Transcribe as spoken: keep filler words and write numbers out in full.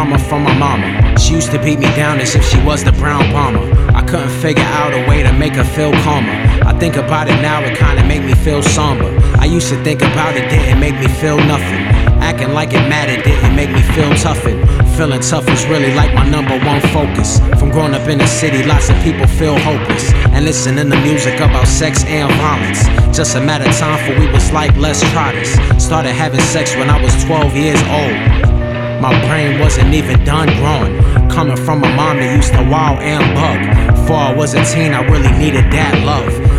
trauma from my mama. She used to beat me down as if she was the brown bomber. I couldn't figure out a way to make her feel calmer. I think about it now, it kinda make me feel somber. I used to think about it, didn't make me feel nothing. Acting like it mattered didn't make me feel toughened. Feeling tough was really like my number one focus. From growing up in the city, lots of people feel hopeless and listening to music about sex and violence. Just a matter of time for we was like, let's try this. Started having sex when I was twelve years old. My brain wasn't even done growing. Coming from a mom that used to wow and bug. Before I was a teen, I really needed that love.